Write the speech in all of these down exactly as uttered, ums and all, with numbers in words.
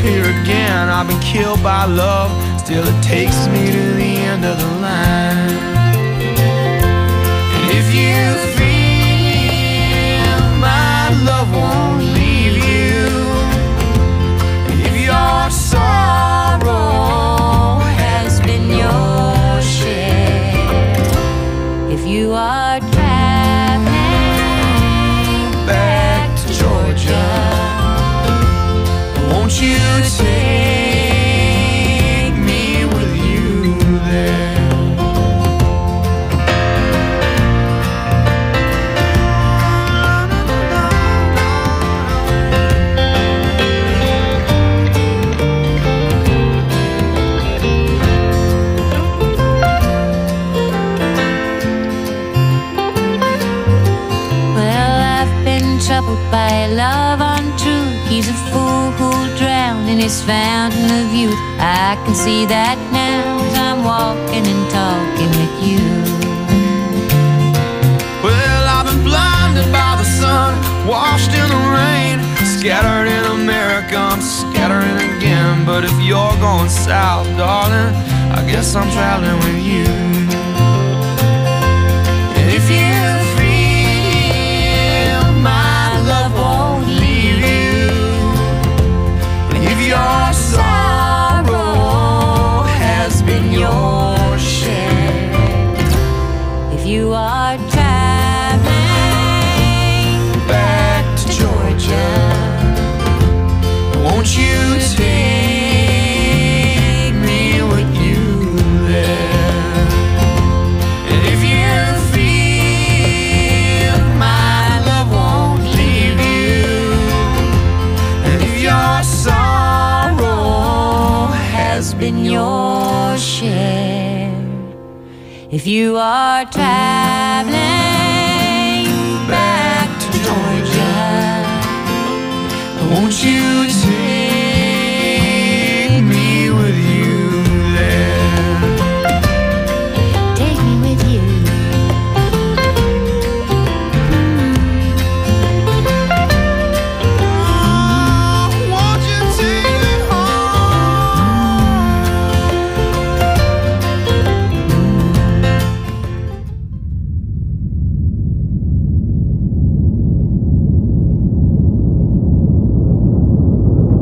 here again. I've been killed by love, still it takes me to the end of the line. And if you feel my love won't leave you, and if your sorrow has been your share, if you are traveling back to Georgia, won't you take me with you there? Well, I've been troubled by love untrue. He's a fool who'll drown in his fountain of youth. I can see that now as I'm walking and talking with you. Well, I've been blinded by the sun, washed in the rain, scattered in America, I'm scattering again. But if you're going south, darling, I guess I'm traveling with you. And if you feel my love won't leave you, if your sorrow has been your share, If you are traveling back to Georgia, won't you take me with you there? And if you feel my love won't leave you, and if your sorrow has been your share, If you are traveling back to Georgia, won't you take me with you there? take me with you. Oh, won't you take me home?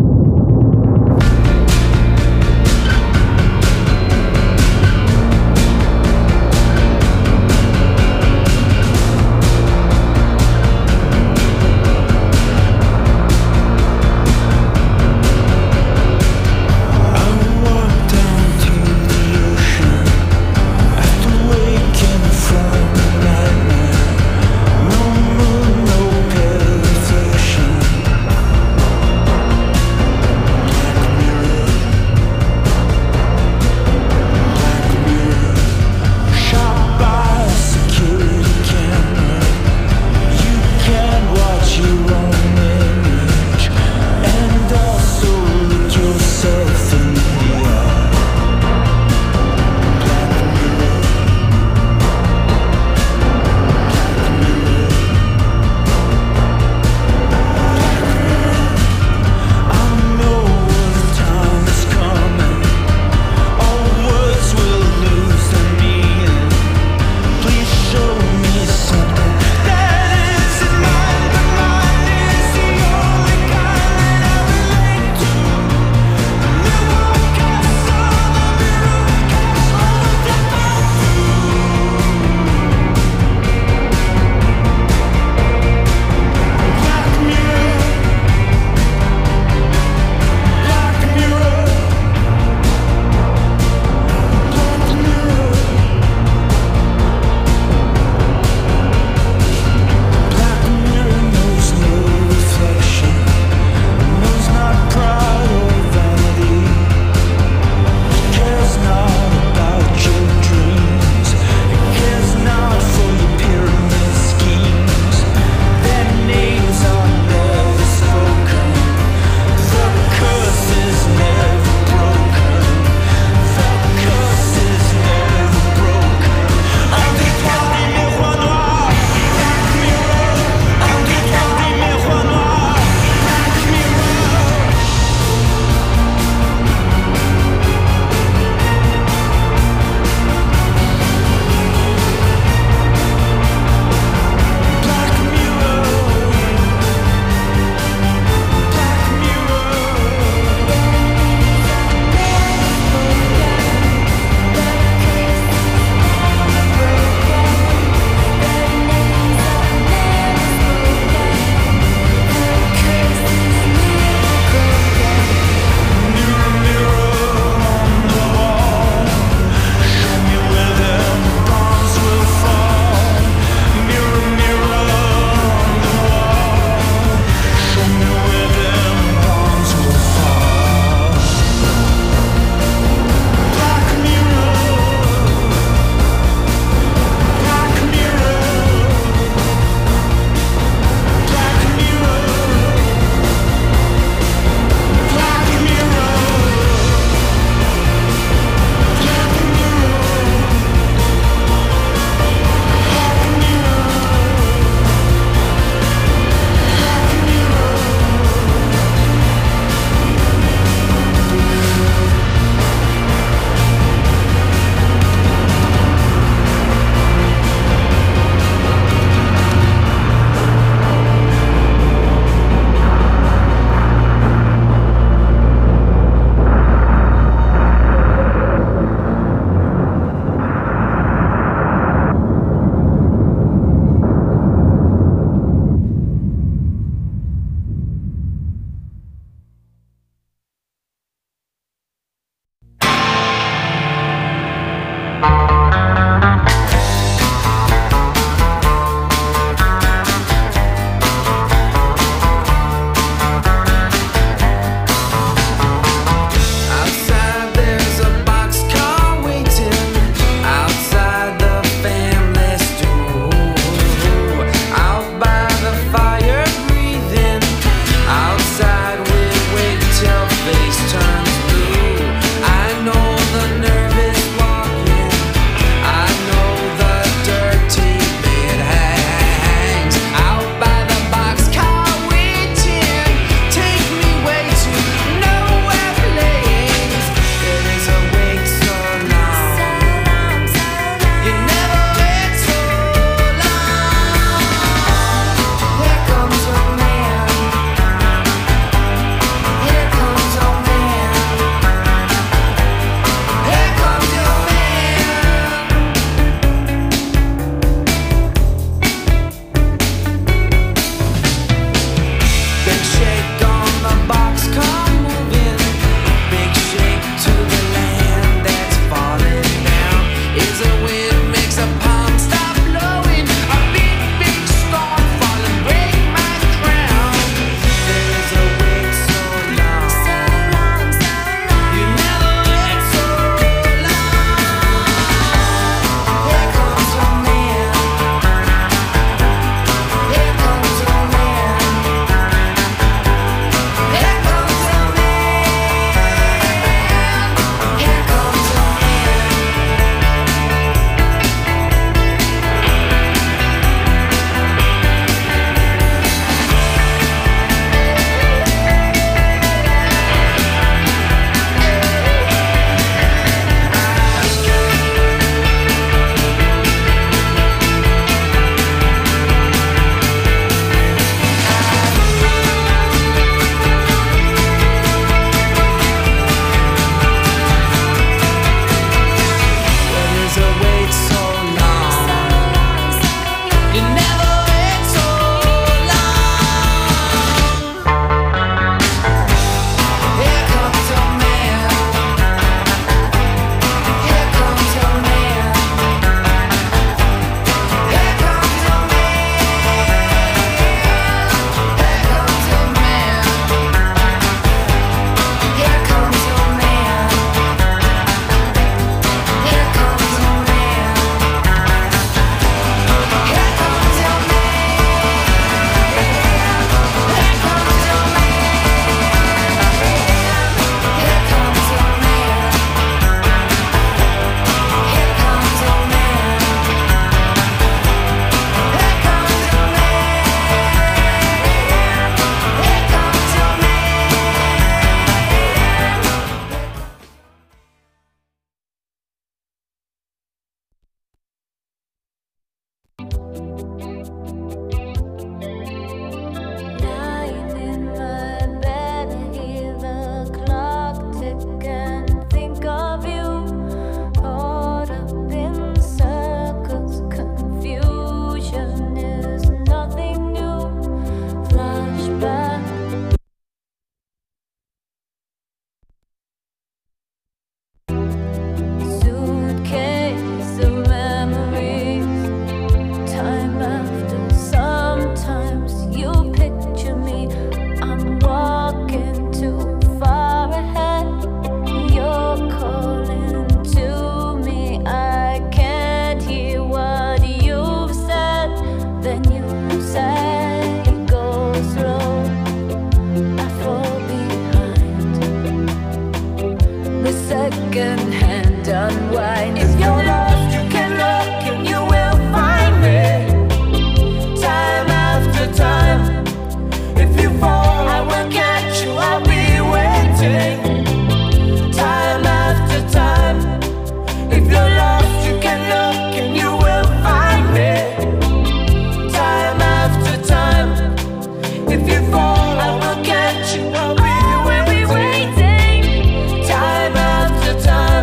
second-hand unwind. If you're lost, you can look and you will find me. Time after time. If you fall, I will catch you, I'll be waiting. Time after time. If you're lost, you can look and you will find me. Time after time. If you fall, I will catch you, I'll be waiting. Time after time.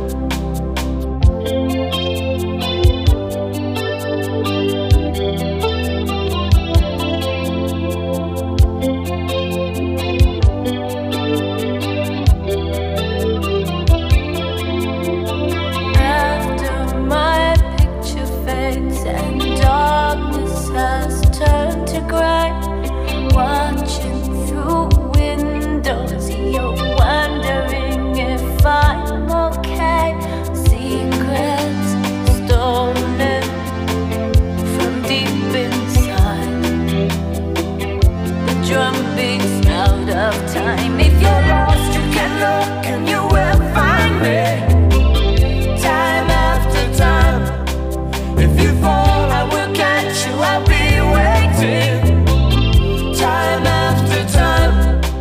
After my picture fades and darkness has turned to gray, watching through windows, you're wondering if I'm okay. Secrets stolen from deep inside. The drum beats out of time. If you're lost, you can look and you will find me. Time after time. If you fall, I will catch you, I'll be waiting. Time after time.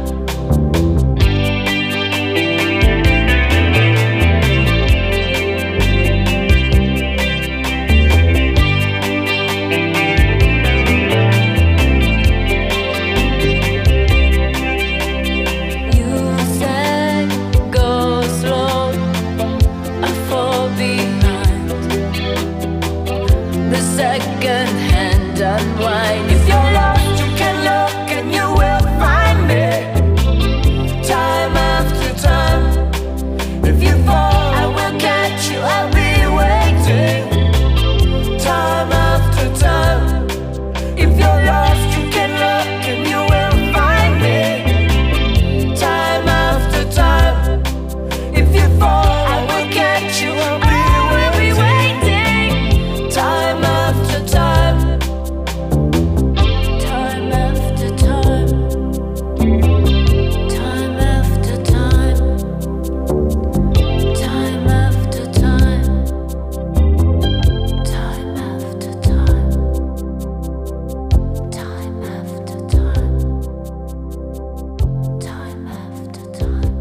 You said go slow, I fall behind. The second-hand unwind. If you're lost, you can look and you will find me. Time after time. If you fall, I will catch you, I'll be waiting. Time after time. If you're lost, you can look and you will find me. Time after time. If you fall, I will catch you, I'll be waiting. Time after time. Time after time. Time after time. Time after time. Time after time. Time after time. Time after time.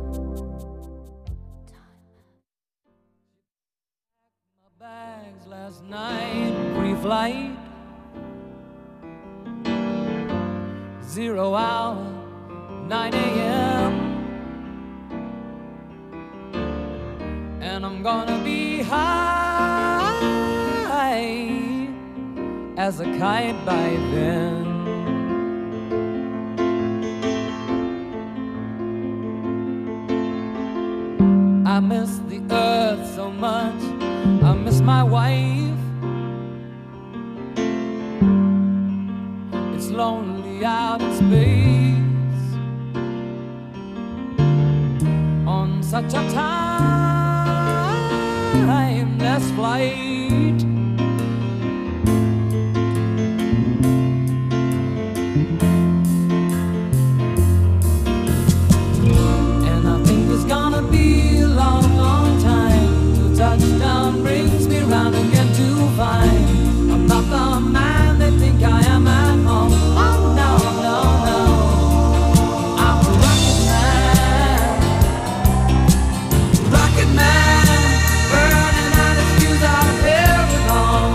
My bags last night, pre-flight, zero hour, nine a m And I'm gonna be high as a kite by then. I miss the earth so much, I miss my wife. It's lonely out in space on such a timeless flight. And I think it's gonna be a long, long time till touchdown brings me round again to find I'm not the man they think I am at home. Oh no, no, no, I'm a rocket man, rocket man, burning out his fuse out of every home.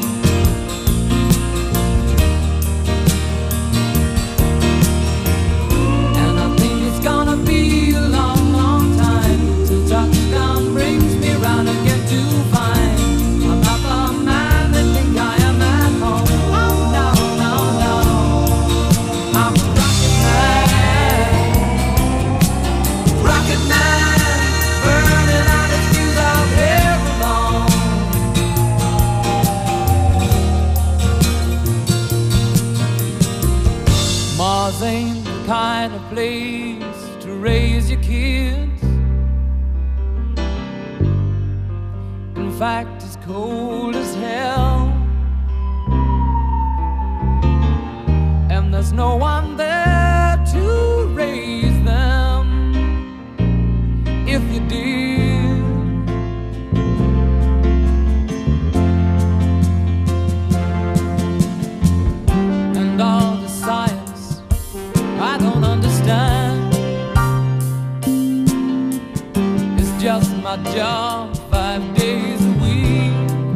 And I think it's gonna be a long, long time till touchdown brings me round again to find I'm not the man they think I am at home. Oh no, no, no, I'm a rocket man, rocket man, burning out his fuse out here alone. Mars ain't the kind of place to raise your kids. In fact, it's cold as hell, and there's no one there to raise them. If you did, just my job five days a week.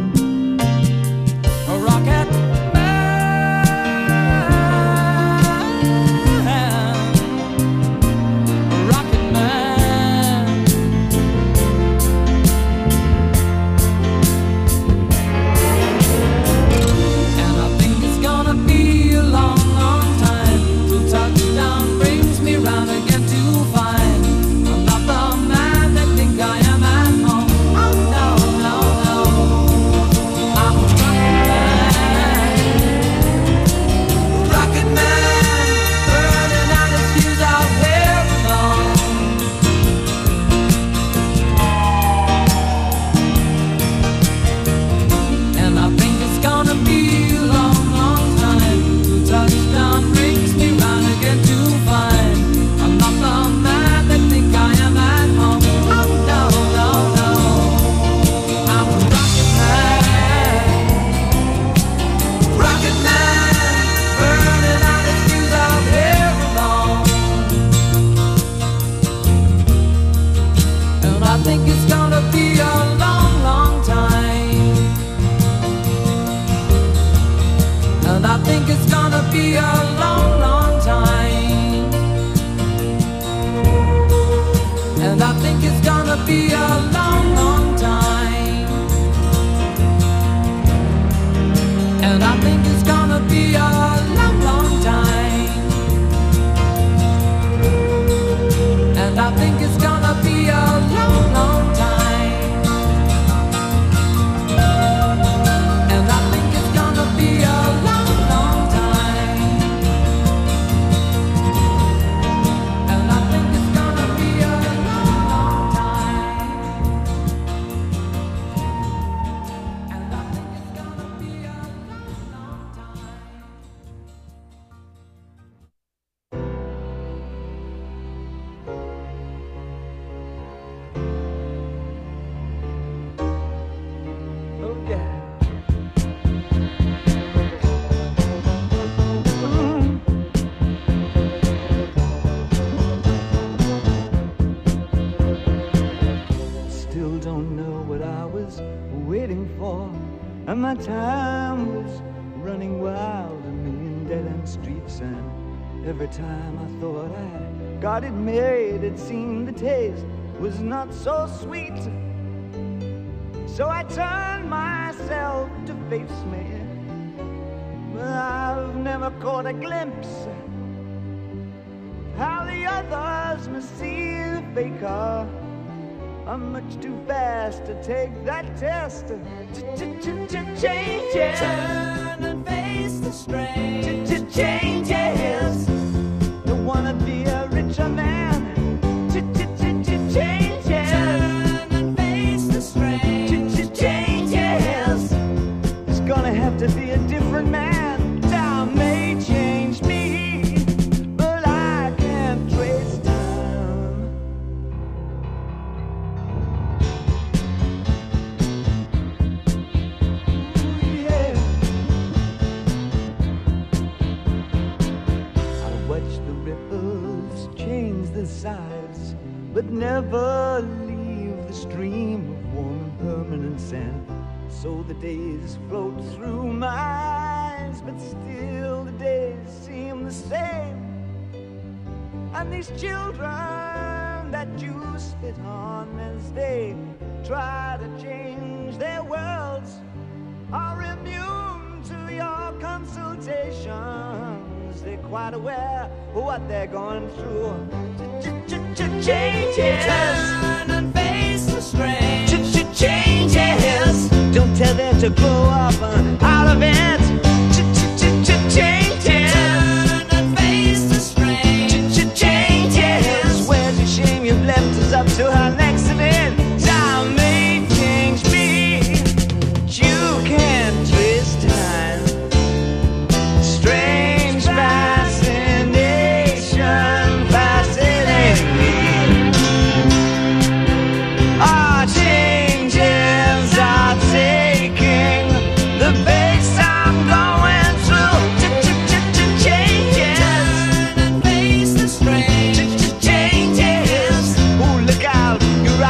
A rocket be a long, long time. And I think it's gonna be a long, long time. And I think it's gonna be a long, long time. And I think it's gonna be a long, long time. And I think it's gonna be a long, long time. And I think it's gonna be a long, long time. Oh yeah. Still don't know what I was waiting for, and my time was running wild, a million dead-end streets, and every time I thought I got it made, it seemed the taste was not so sweet. So I turned myself to face me, but I've never caught a glimpse how the others must see the faker. I'm much too fast to take that test. Changes. Turn and face the strange. Changes. Don't wanna be a richer man. Changes. Turn and face the strange. Changes. It's gonna have to be a different man. Time may change me, but I can't trace time. Yeah. I watch the ripples change the size, but never leave the stream of warm and permanent sand. So the days float through my eyes, but still the days seem the same. And these children that you spit on as they try to change their worlds are immune to your consultations. They're quite aware of what they're going through. Changes. Turn and face the strange. Changes. Don't tell them to grow up out of it. Changes. Turn and face the strange. Changes. Where's your shame? You've left us up to our next event. Time may change me, but you can't twist time. Strange fascination, fascinating me. Ah, changes are taking the pace I'm going through. Changes. Turn and face the strange. Changes. Ooh, look out, you're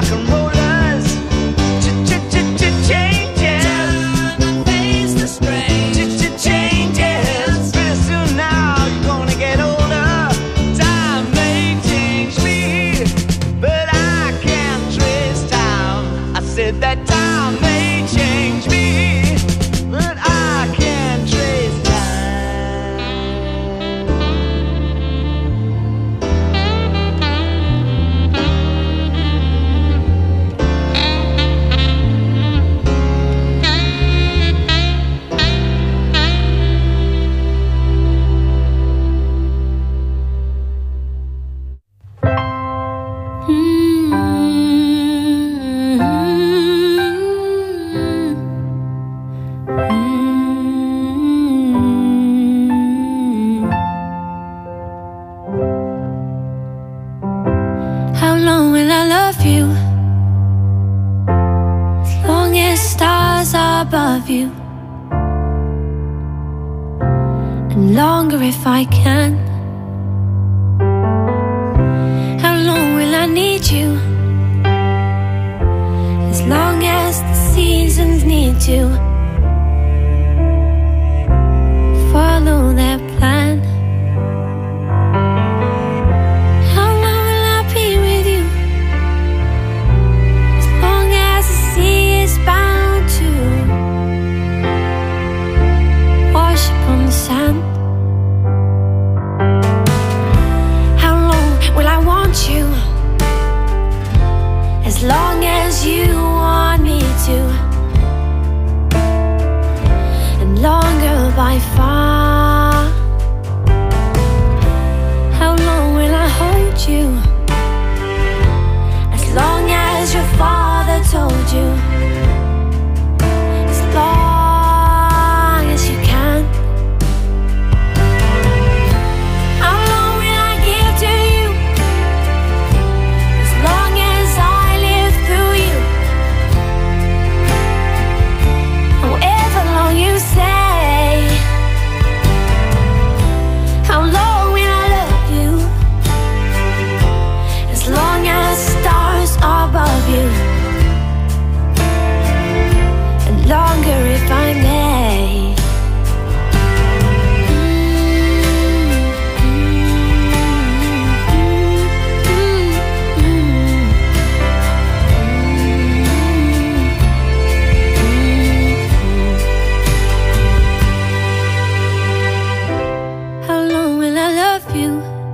you. As long as stars are above you, and longer if I can. How long will I need you? As long as the seasons need to follow their plan. How long will I be with you? As long as the sea is bound to wash upon the sand. How long will I want you? As long as you want me to, and longer by far. How long will I hold you? As long as your father told you. As long as you can. How long will I give to you? As long as I live through you. However long you say. How long will I love you? As long as stars are above you, and longer if I may. How long will I love you?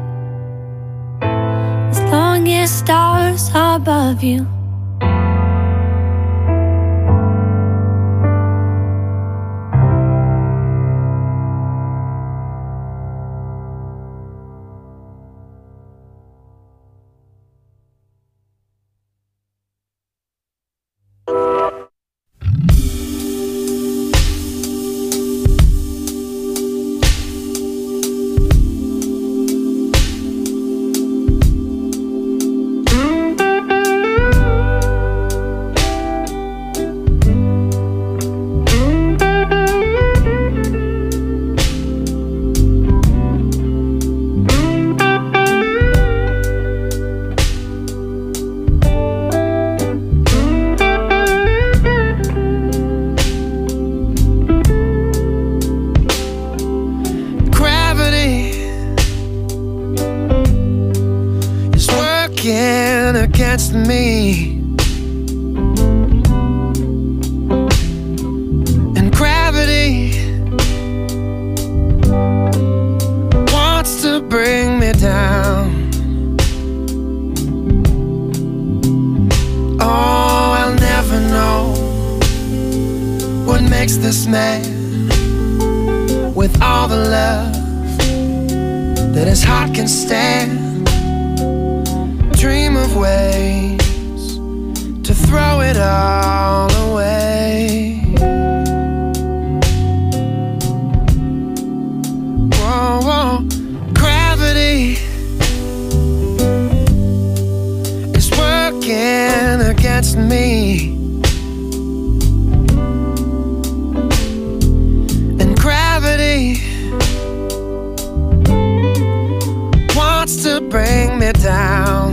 As long as stars are above you. Against me, and gravity wants to bring me down. Oh, I'll never know what makes this man, with all the love that his heart can stand, dream of ways to throw it all away. Whoa, whoa. Gravity is working against me, and gravity wants to bring me down.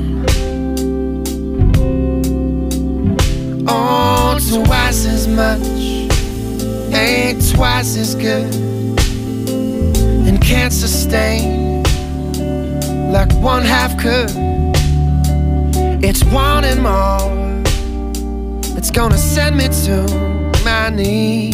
Oh, twice as much ain't twice as good, and can't sustain like one half could. It's wanting more that's gonna send me to my knees.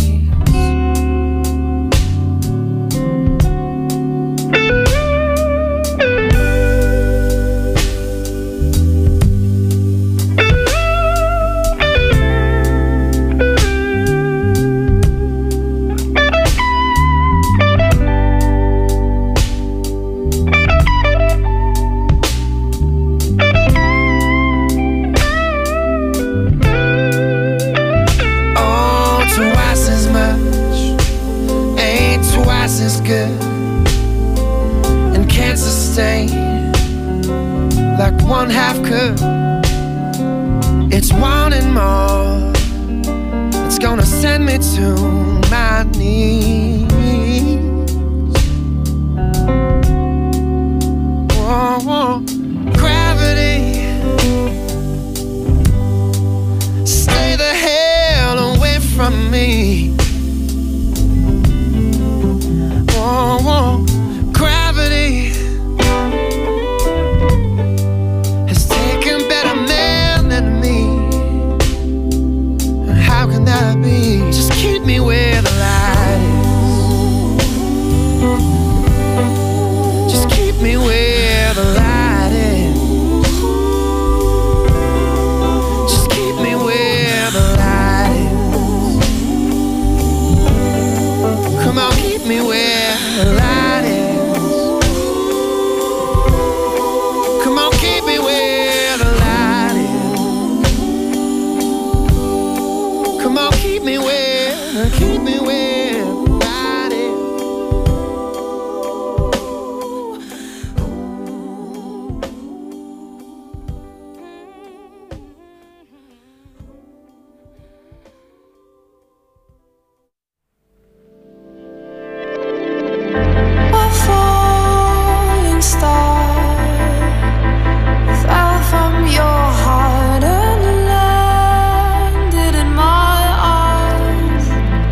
Good and can't sustain like one half could. It's wanting more. It's gonna send me to my knees. Whoa, whoa. Gravity, stay the hell away from me. Whoa, whoa. Gravity has taken better men than me. How can that be? Just keep me where the light is. Just keep me where the light is. Just keep me where the light is. Come on, keep me where the light is. Come on, keep me where the light is. Come on, keep me where, keep me where the light is. A falling star fell from your heart and landed in my arms.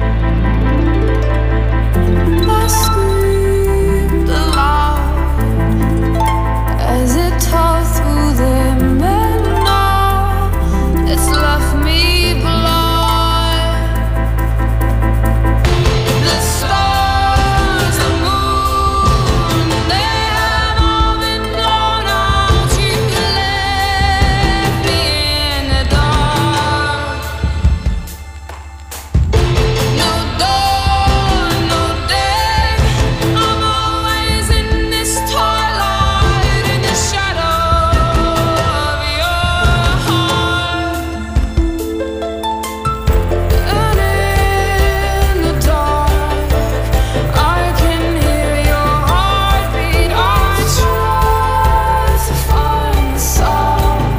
I screamed aloud as it tore through them, and now it's left me blind. The stars, the moon, they have all been blown out. You left me in the dark. No dawn, no day. I'm always in this twilight, in the shadow of your heart. And in the dark, I can hear your heartbeat. I try to find the sound,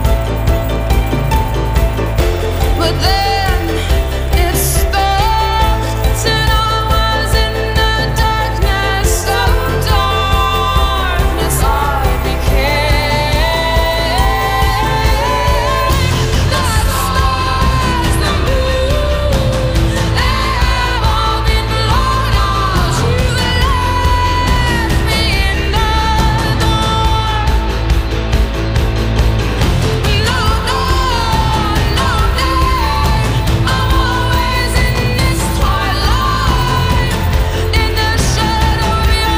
but then it stopped, and I was in the darkness. So darkness I became. The stars, the moon, they have all been blown out. You left me in the dark. No dawn, no day. I'm always in this twilight, in the shadow of your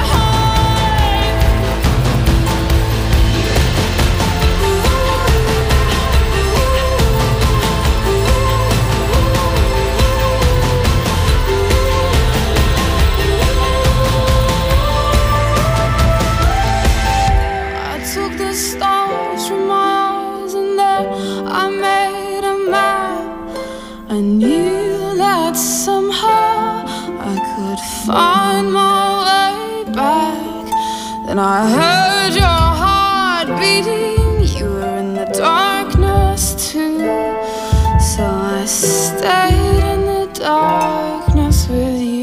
I took the stars from my eyes, and there I made a map. I knew that somehow I could find my way back. Then I heard your heart beating. You were in the darkness too, so I stayed in the darkness with you.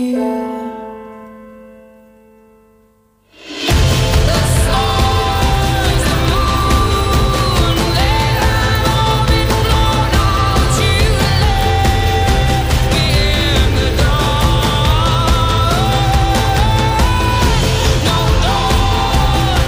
The stars, the moon, they have all been blown out. You left me in the dark. No dawn,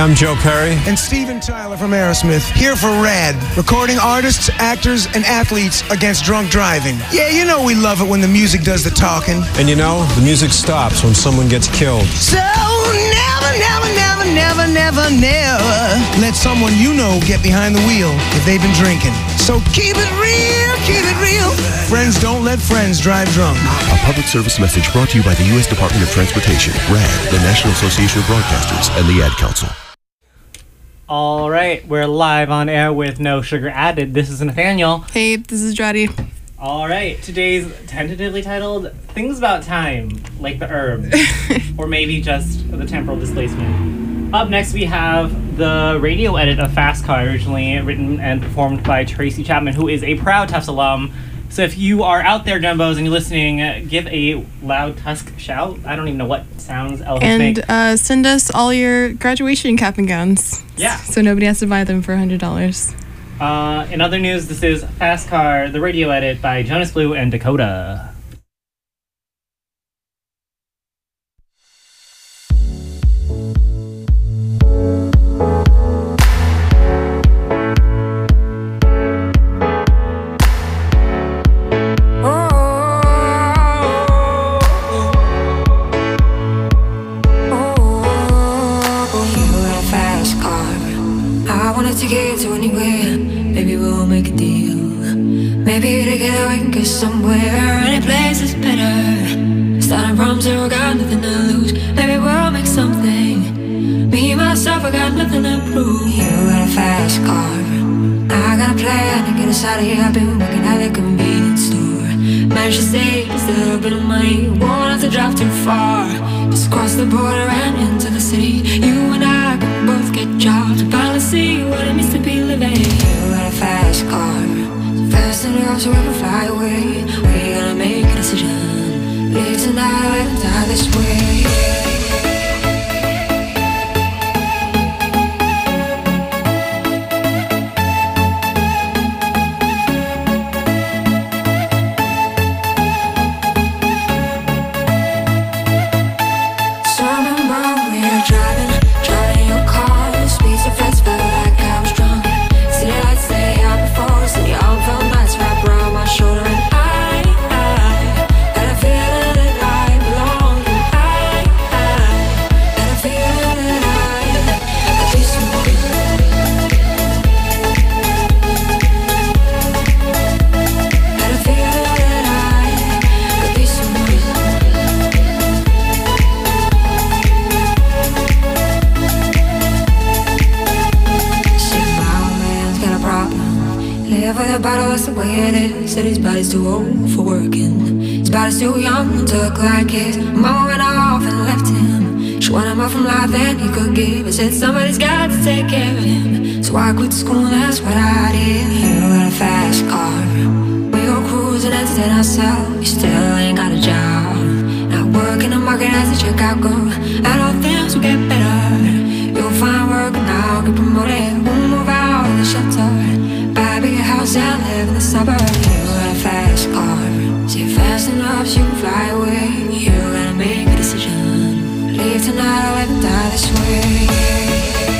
I'm Joe Perry. And Steven Tyler from Aerosmith, here for RAD, recording artists, actors, and athletes against drunk driving. Yeah, you know we love it when the music does the talking. And you know, the music stops when someone gets killed. So never, never, never, never, never, never let someone you know get behind the wheel if they've been drinking. So keep it real, keep it real. Friends don't let friends drive drunk. A public service message brought to you by the U S Department of Transportation, RAD, the National Association of Broadcasters, and the Ad Council. All right, we're live on air with No Sugar Added. This is Nathaniel. Hey, this is Jody. All right, today's tentatively titled Things About Time, like the herb, or maybe just the temporal displacement. Up next, we have the radio edit of Fast Car, originally written and performed by Tracy Chapman, who is a proud Tufts alum. So if you are out there, Dumbos, and you're listening, uh, give a loud Tusk shout. I don't even know what sounds elephants And make. uh, send us all your graduation cap and gowns. Yeah. So nobody has to buy them for one hundred dollars. Uh, in other news, this is Fast Car, the radio edit by Jonas Blue and Dakota. To get to anywhere, maybe we'll make a deal. Maybe together we can get somewhere. Any place is better. Starting from zero, got nothing to lose. Maybe we'll make something. Me, myself, I got nothing to prove. You got a fast car, I got a plan to get us out of here. I've been working at the convenience store. Managed to save just a little bit of money. Won't have to drive too far. Just cross the border and into the city. You and I can both get jobs and finally see what it means to be living. You got a fast car, so fast enough so we can fly away. We gotta make a decision. Live tonight or let die this way. Said his body's too old for working. His body's too young to look like his. Mama went off and left him. She wanted more from life than he could give. I said somebody's got to take care of him. So I quit school and that's what I did. You got a fast car, we go cruising and entertain ourselves. You still ain't got a job. Not working the market as a checkout girl. And all things will get better. You'll find work and I'll get promoted. We'll move out of the shelter, buy a bigger house and live in the suburbs. Fast car, say fast enough so you can fly away. You gotta make a decision. Leave tonight or let me die this way.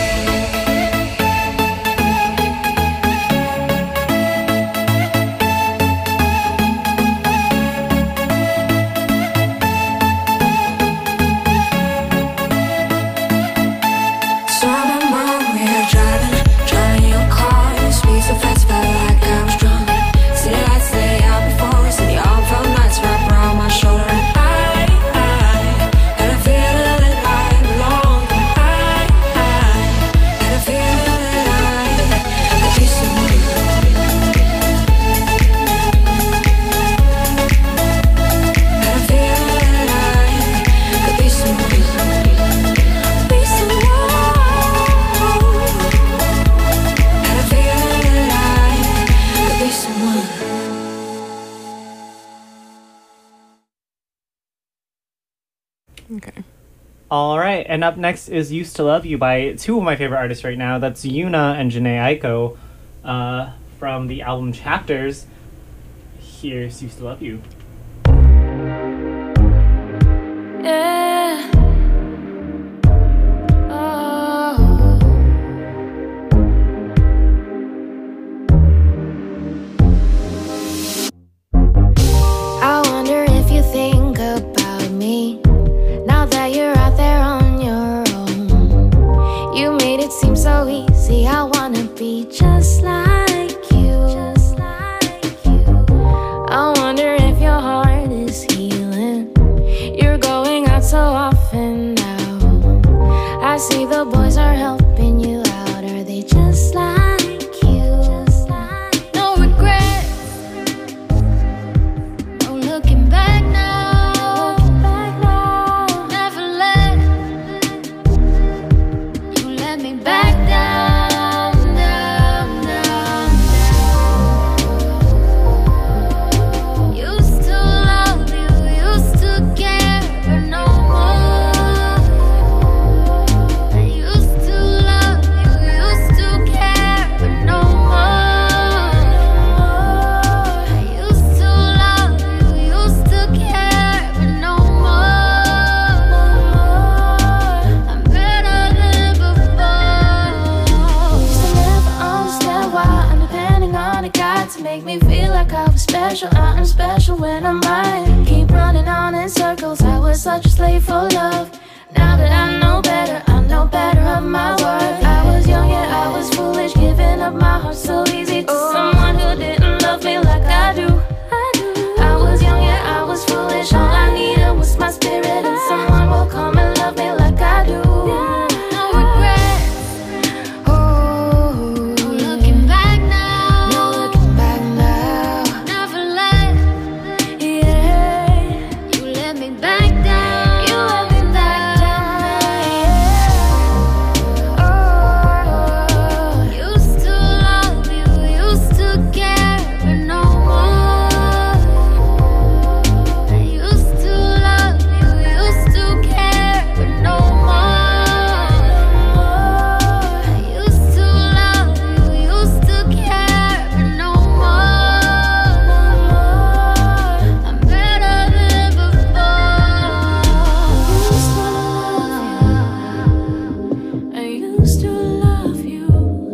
All right, and up next is Used to Love You by two of my favorite artists right now. That's Yuna and Janae Aiko uh, from the album Chapters. Here's Used to Love You. Yeah. Oh. just like you. I wonder if your heart is healing. You're going out so often now. I see the boys are helping you out. Are they just like you? No regret, no looking back now. Never let you let me back down, down, down, down. Used to love you, used to care, but no more. I used to love you, used to care, but no more. I used to love you, used to care, but no more. I'm better than before. Used to never understand why I'm depending on a guy to make me feel like I was special. I'm special when I'm right. Keep running on in circles. I was such a slave for love. Now that I know better, I know better of my worth. I was young, yeah, I was foolish, giving up my heart so easy to someone who didn't love me like I do. I was young, yeah, I was foolish. All I needed was my spirit, and someone will come and love me like I do. No regret. Oh, no looking back now. No looking back now. Never let, yeah, you let me back down. You let me back down, yeah. Oh, used to love you, used to care, but no more. I used to love you, used to care, but no more. I used to love you, used to care, but no more. I'm better than before. I used to love you.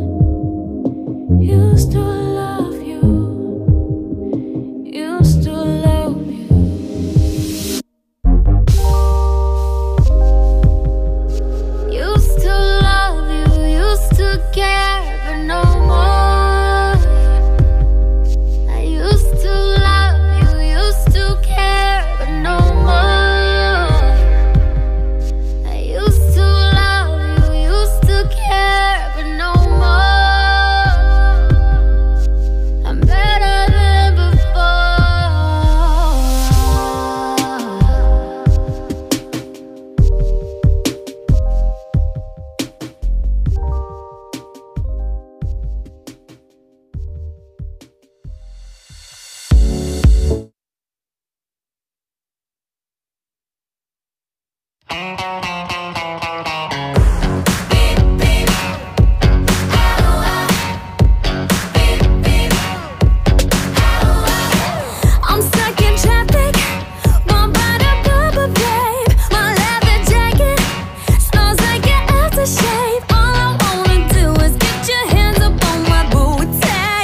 I used to love you. Used to love you. Used to love you, used to care, but no more. I used to love you, used to care, but no more. I used to love you, used to care, but no more. I'm better than before. I'm stuck in traffic, one bite of bubble, babe. My leather jacket smells like your aftershave. All I wanna do is get your hands up on my booty.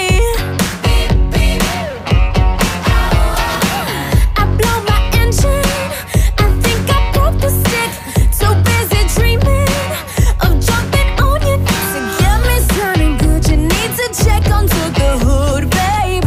I blow my engine, I think I broke the stick. Too busy dreaming of jumping on your dick. To get me sounding good, you need to check onto the hood, babe.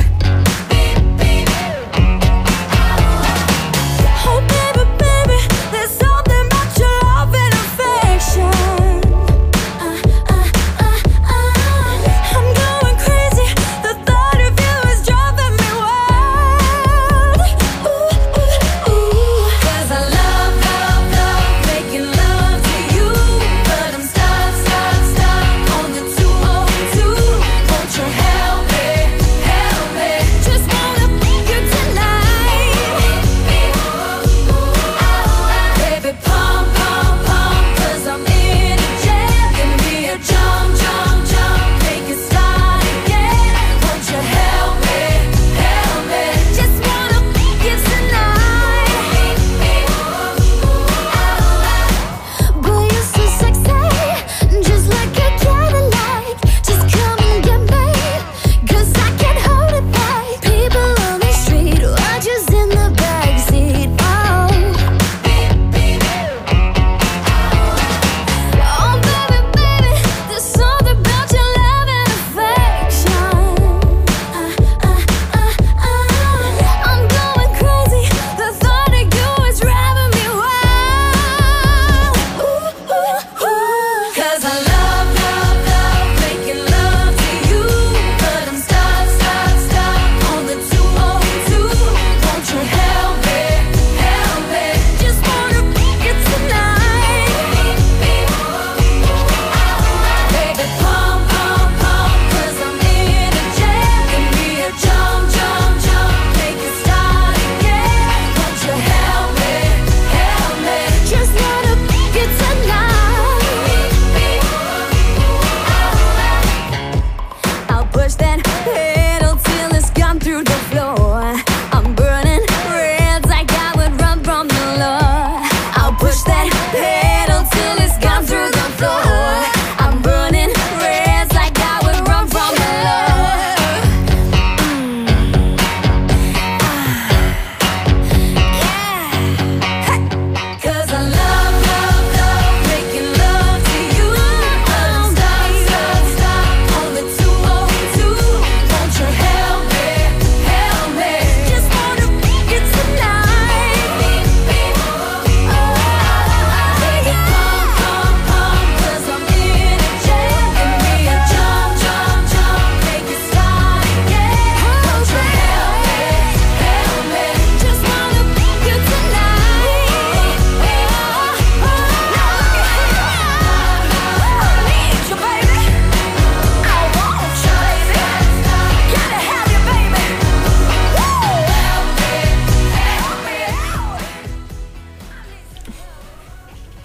Oh baby, baby, there's something about your love and affection. Uh, uh, uh, uh. I'm going crazy. The thought of you is driving me wild. Ooh, ooh, ooh. 'Cause I love, love, love making love to you, but I'm stuck, stuck, stuck on the two oh two. Won't you help me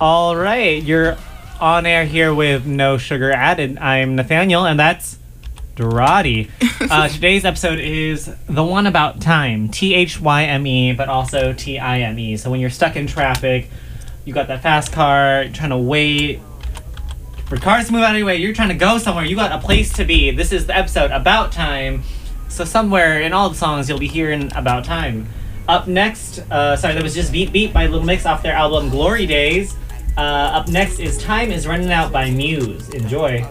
All right, you're on air here with No Sugar Added. I'm Nathaniel, and that's Dorati. Uh, today's episode is the one about time. T H Y M E, but also T I M E. So when you're stuck in traffic, you got that fast car, you're trying to wait for cars to move out of your way, you're trying to go somewhere, you got a place to be. This is the episode about time. So somewhere in all the songs, you'll be hearing about time. Up next, uh, sorry, that was just Beat Beat by Little Mix off their album Glory Days. Uh, up next is Time Is Running Out by Muse. Enjoy.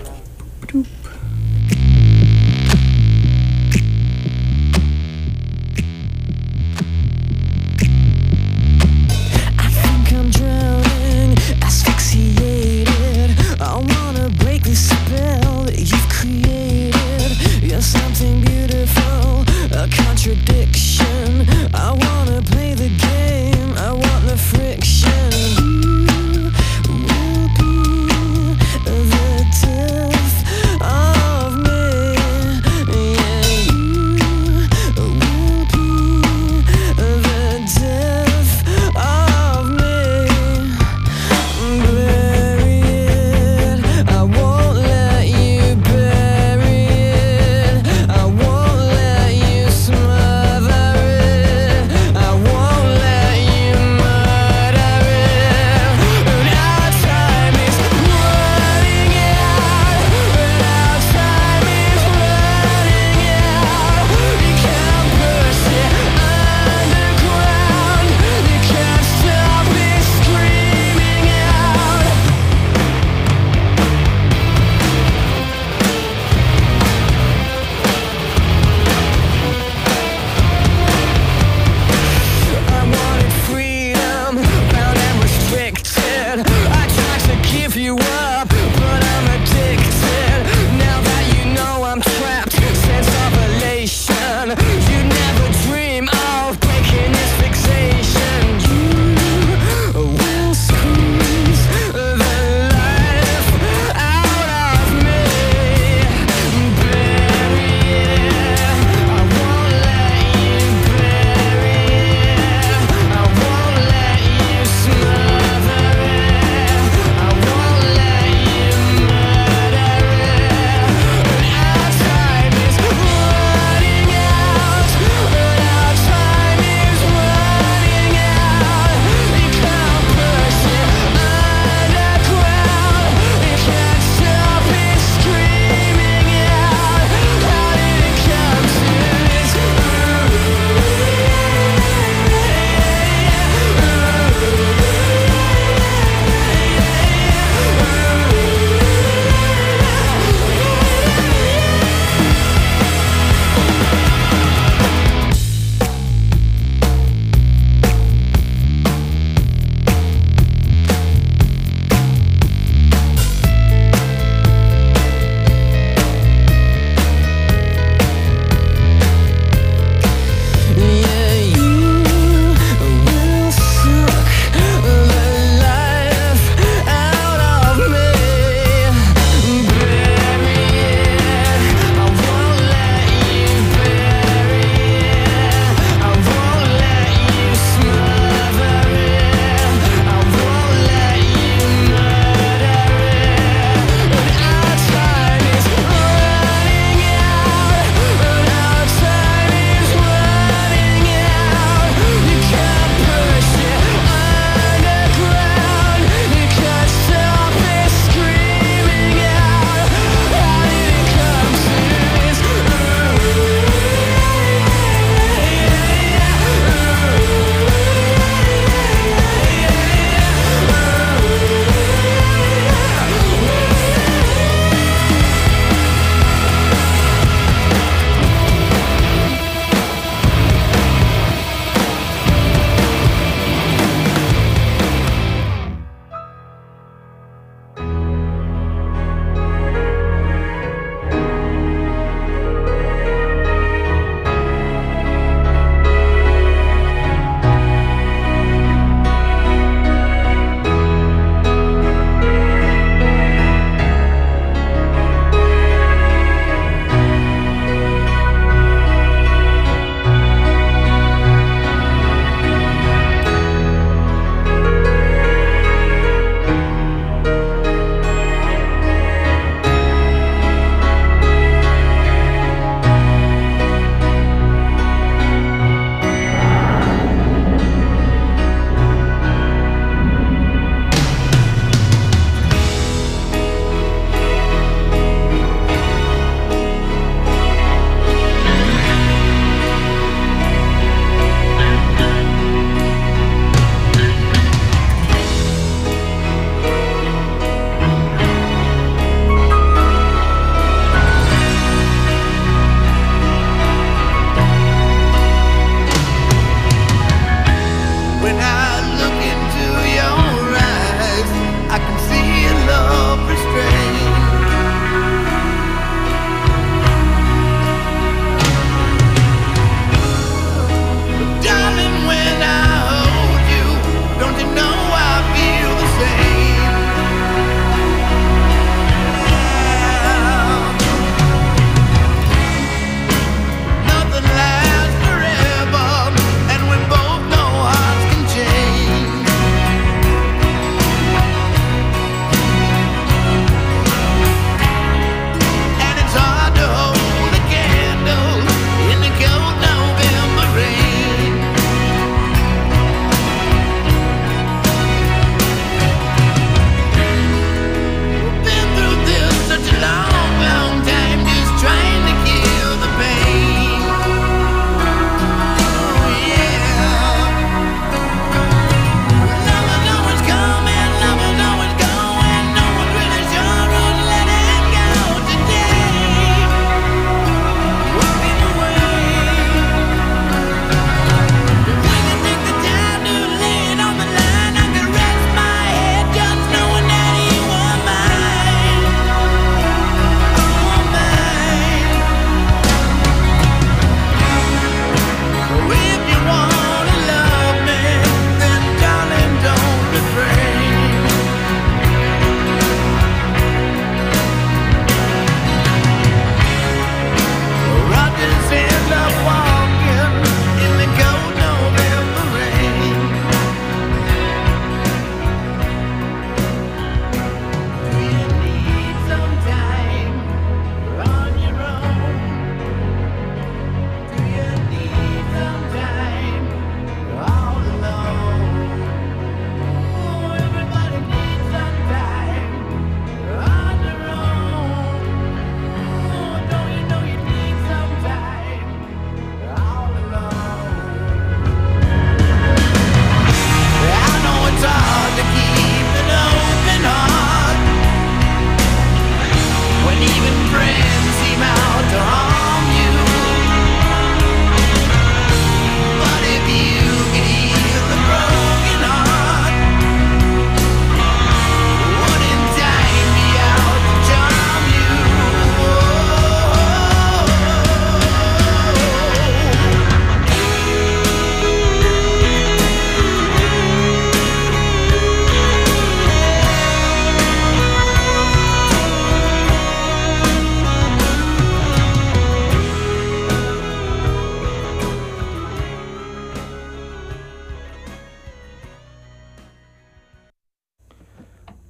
I'm drowning, asphyxiated. I wanna break the spell that you've created. You're something beautiful, a contradiction. I wanna play the game, I want the friction. You will be the time.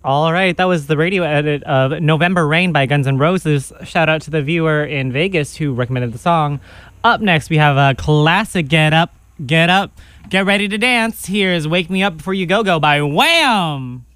All right, that was the radio edit of November Rain by Guns N' Roses. Shout out to the viewer in Vegas who recommended the song. Up next, we have a classic Get Up, Get Up, Get Ready to Dance. Here's Wake Me Up Before You Go Go by Wham!